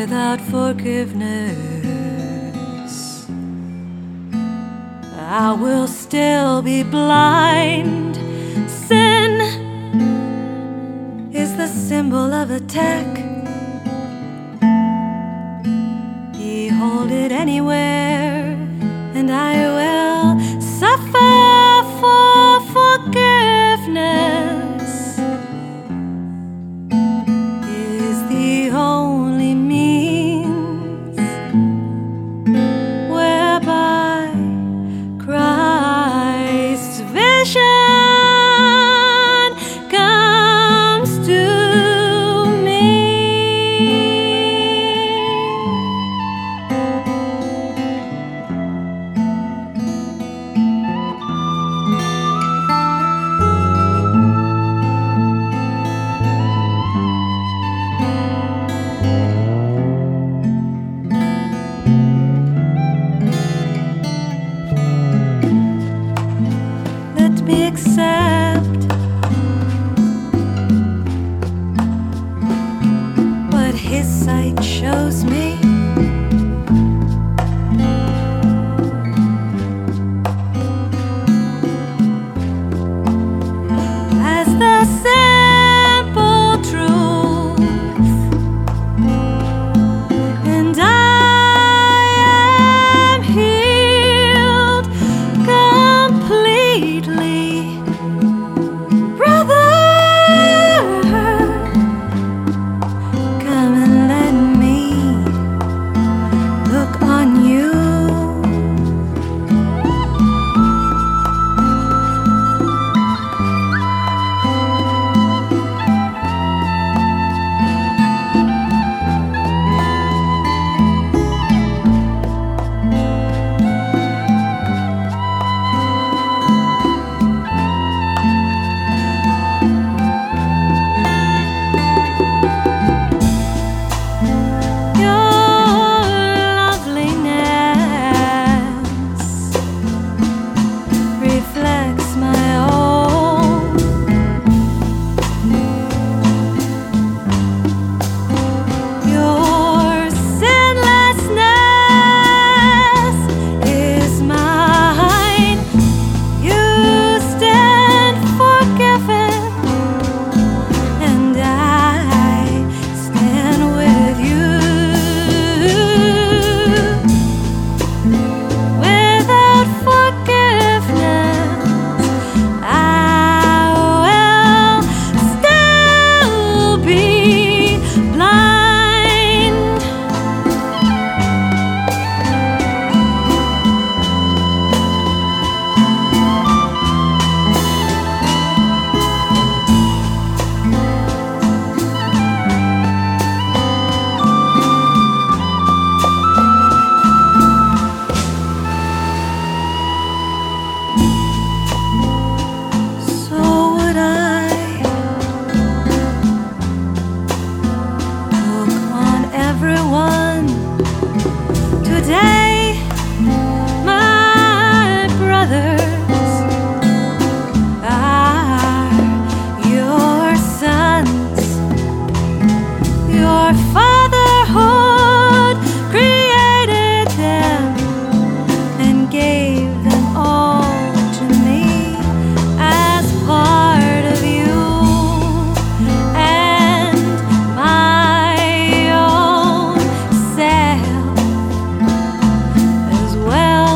without forgiveness, I will still be blind. Sin is the symbol of attack. Behold it anywhere, and I will suffer for forgiveness. Is the only means whereby Christ's vision comes to me. Let me accept what His sight shows me. As the simple truth, and I am healed completely. Brother, come and let me look on you. Your loveliness reflects my own. Your sinlessness is mine. You stand forgiven, and I stand with you. Without forgiveness, I will still be blind. So would I look on everyone today, my brothers are your sons. Your fatherhood created them and gave them all to me as part of you and my own self as well.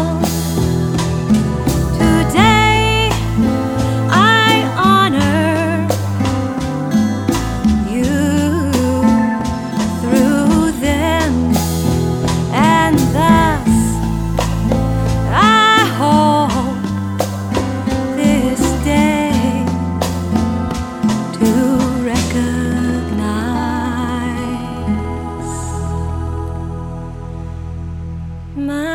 Today I honor you through them, and thus I hope this day to recognize my